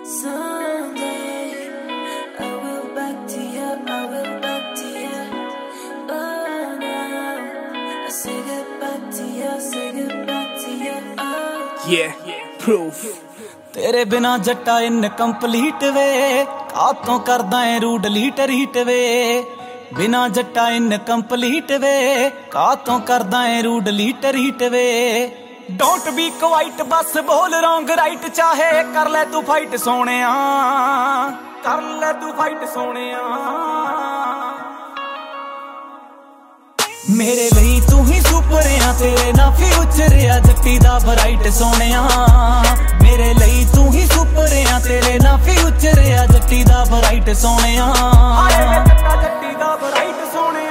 Someday I will back to you, I will back to you. Oh no, I say goodbye to you, say goodbye to you. Oh Yeah, proof. तेरे बिना जट्टा incomplete वे कातों करदा है रू delete रीट वे बिना जट्टा इनकंप्लीट वे कातों करदा है रू डिलीट रीट वे डोंट बी क्वाइट बस बोल रॉन्ग राइट चाहे कर ले तू फाइट सोनिया कर ले तू फाइट सोनिया मेरे ਲਈ तू ही सुपर आ तेरे ना फ्यूचर आ जट्टी दा ब्राइट सोनिया मेरे ਲਈ तू ही सुपर आ तेरे ना फ्यूचर आ जट्टी दा ब्राइट सोनिया आए वे जट्टी दा ब्राइट सोनिया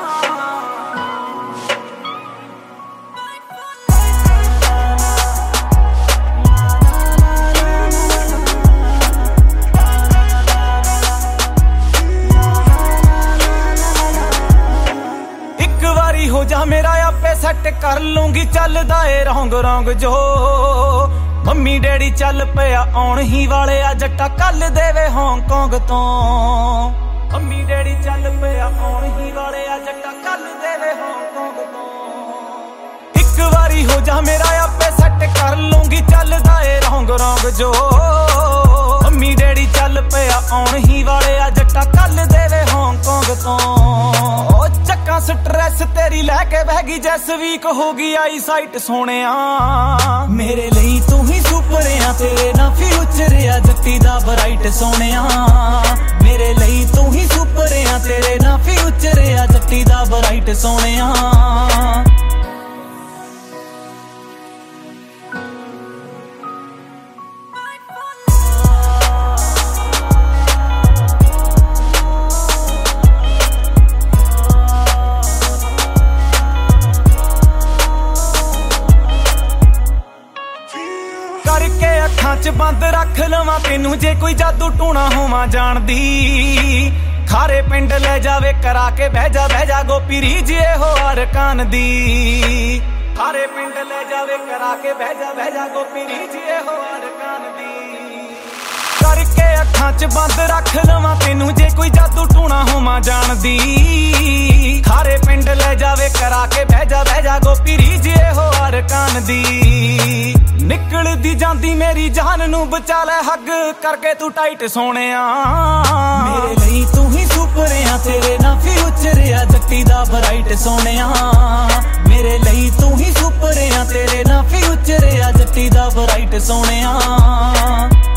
हो जा मेरा आपे सेट कर लूंगी चलदा ए रौंग रौंग जो मम्मी डैडी चल पिया आउण ही वाले आ जट्टा कल देवे हांगकांग तो मम्मी डैडी चल पिया आउण ही वाले आ जट्टा कल देवे हांगकांग तो एक बारी हो जा मेरा आपे सेट कर लूंगी चलदा ए रौंग रौंग जो मम्मी डैडी चल पिया आउण ही वाले आ जट्टा कल देवे हांगकांग तो चक्का स्ट्रेस तेरी लैके बह गई जैस वीक होगी आई साइट सोनिया मेरे ਲਈ तू ही सुपर आ तेरे ना फ्यूचर आ जट्टी दा ब्राइट सोनिया मेरे ਲਈ तू ही सुपर आ तेरे ना फ्यूचर आ जट्टी दा ब्राइट सोनिया करके अखां च बंद रख लवां तेनू जे कोई जादू टूना होवां जानदी खारे पिंड ले जावे करा के बह जा गोपी रीज हो अरकान दी खारे पिंड ले जावे करा के बह जा गोपी रीज हो अरकान दी करके अखां च बंद रख लवां तेनू जे कोई जादू टूना होवां जानदी खारे पिंड ले जावे करा के बह जा गोपी रीज हो अरकान दी निकल दी जांदी मेरी जान नू बचा ले हग करके तू टाइट सोनिया मेरे ਲਈ तू ही सुपर आ तेरे ना फ्यूचर आ जट्टी दा ब्राइट सोनिया मेरे ਲਈ तू ही सुपर आ तेरे ना फ्यूचर आ जट्टी दा ब्राइट सोनिया